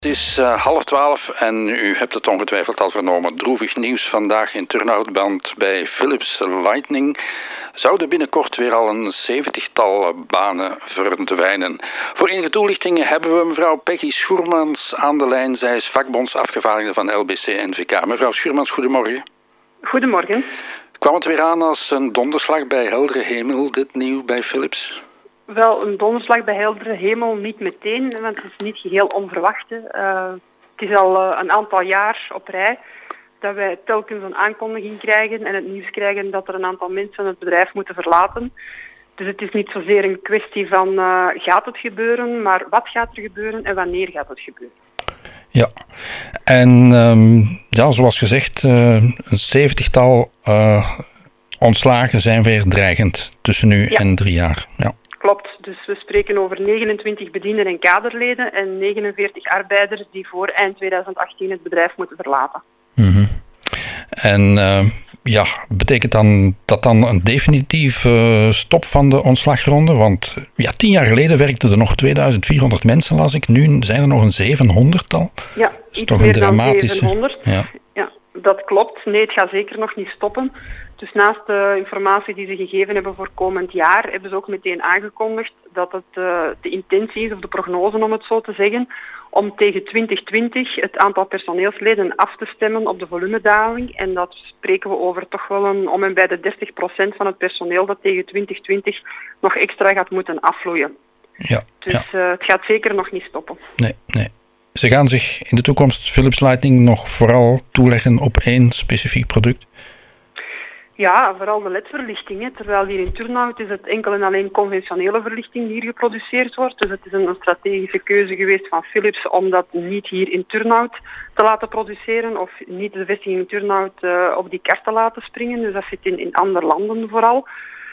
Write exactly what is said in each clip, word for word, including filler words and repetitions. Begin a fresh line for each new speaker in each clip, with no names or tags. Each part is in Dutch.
Het is uh, half twaalf en u hebt het ongetwijfeld al vernomen. Droevig nieuws vandaag in Turnhout bij Philips Lighting. Zouden binnenkort weer al een zeventigtal banen verdwijnen. Voor enige toelichtingen hebben we mevrouw Peggy Schoermans aan de lijn. Zij is vakbondsafgevaardigde van L B C N V K. Mevrouw Schoermans, goedemorgen.
Goedemorgen.
Kwam het weer aan als een donderslag bij heldere hemel, dit nieuw bij Philips?
Wel, een donderslag bij heldere hemel niet meteen, want het is niet geheel onverwacht. Uh, het is al uh, een aantal jaar op rij dat wij telkens een aankondiging krijgen en het nieuws krijgen dat er een aantal mensen het bedrijf moeten verlaten. Dus het is niet zozeer een kwestie van uh, gaat het gebeuren, maar wat gaat er gebeuren en wanneer gaat het gebeuren.
Ja, en um, ja, zoals gezegd, uh, een zeventigtal uh, ontslagen zijn weer dreigend tussen nu ja. en drie jaar. Ja.
Klopt, dus we spreken over negenentwintig bedienden en kaderleden en negenenveertig arbeiders die voor eind tweeduizend achttien het bedrijf moeten verlaten.
Mm-hmm. En uh, ja, betekent dan dat dan een definitief uh, stop van de ontslagronde? Want ja, tien jaar geleden werkten er nog tweeduizend vierhonderd mensen, las ik. Nu zijn er nog een zevenhonderdtal.
Ja,
dat is
iets
toch
meer
een dramatische...
dan zevenhonderd.
Ja.
Ja, dat klopt. Nee, het gaat zeker nog niet stoppen. Dus naast de informatie die ze gegeven hebben voor komend jaar, hebben ze ook meteen aangekondigd dat het uh, de intentie is, of de prognose om het zo te zeggen, om tegen twintig twintig het aantal personeelsleden af te stemmen op de volumedaling. En dat spreken we over toch wel een, om en bij de dertig procent van het personeel dat tegen twintig twintig nog extra gaat moeten afvloeien.
Ja,
dus
ja.
Uh, het gaat zeker nog niet stoppen.
Nee, nee. Ze gaan zich in de toekomst Philips Lighting nog vooral toeleggen op één specifiek product?
Ja, vooral de L E D-verlichting. Terwijl hier in Turnhout is het enkel en alleen conventionele verlichting die hier geproduceerd wordt. Dus het is een strategische keuze geweest van Philips om dat niet hier in Turnhout te laten produceren of niet de vestiging in Turnhout uh, op die kar te laten springen. Dus dat zit in, in andere landen vooral.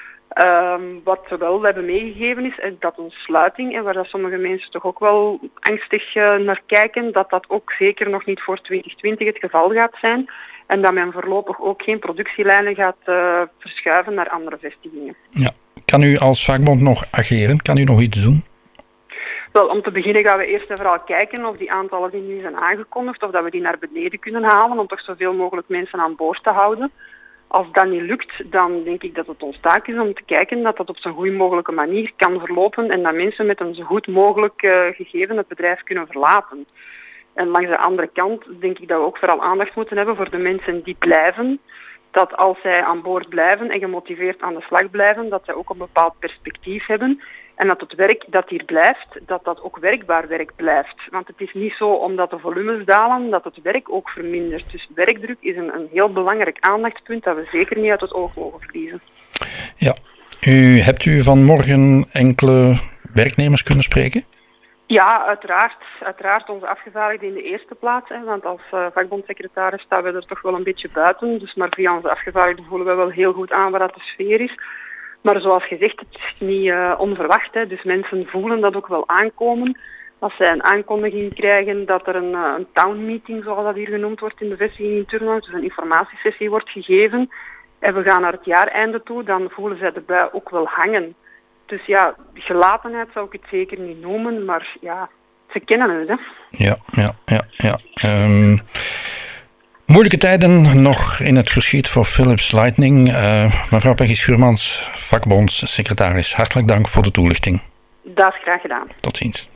Um, wat we wel hebben meegegeven is, is dat een sluiting, en waar dat sommige mensen toch ook wel angstig uh, naar kijken, dat dat ook zeker nog niet voor twintig twintig het geval gaat zijn. En dat men voorlopig ook geen productielijnen gaat uh, verschuiven naar andere vestigingen.
Ja. Kan u als vakbond nog ageren? Kan u nog iets doen?
Wel, om te beginnen gaan we eerst en vooral kijken of die aantallen die nu zijn aangekondigd, of dat we die naar beneden kunnen halen, om toch zoveel mogelijk mensen aan boord te houden. Als dat niet lukt, dan denk ik dat het ons taak is om te kijken dat dat op zo'n goede mogelijke manier kan verlopen en dat mensen met een zo goed mogelijk uh, gegeven het bedrijf kunnen verlaten. En langs de andere kant denk ik dat we ook vooral aandacht moeten hebben voor de mensen die blijven. Dat als zij aan boord blijven en gemotiveerd aan de slag blijven, dat zij ook een bepaald perspectief hebben. En dat het werk dat hier blijft, dat dat ook werkbaar werk blijft. Want het is niet zo omdat de volumes dalen, dat het werk ook vermindert. Dus werkdruk is een, een heel belangrijk aandachtspunt dat we zeker niet uit het oog mogen verliezen.
Ja, u, hebt u vanmorgen enkele werknemers kunnen spreken?
Ja, uiteraard. Uiteraard onze afgevaardigden in de eerste plaats. Hè, want als uh, vakbondsecretaris staan we er toch wel een beetje buiten. Dus maar via onze afgevaardigden voelen we wel heel goed aan waar dat de sfeer is. Maar zoals gezegd, het is niet uh, onverwacht. Hè. Dus mensen voelen dat ook wel aankomen. Als zij een aankondiging krijgen dat er een, uh, een town meeting, zoals dat hier genoemd wordt in de vestiging in Turnhout, dus een informatiesessie wordt gegeven. En we gaan naar het jaareinde toe, dan voelen zij de bui ook wel hangen. Dus ja, gelatenheid zou ik het zeker niet noemen, maar ja, ze kennen het, hè.
Ja, ja, ja, ja. Um, moeilijke tijden nog in het verschiet voor Philips Lighting. Uh, mevrouw Peggy Schoermans, vakbondssecretaris, hartelijk dank voor de toelichting.
Dat is graag gedaan.
Tot ziens.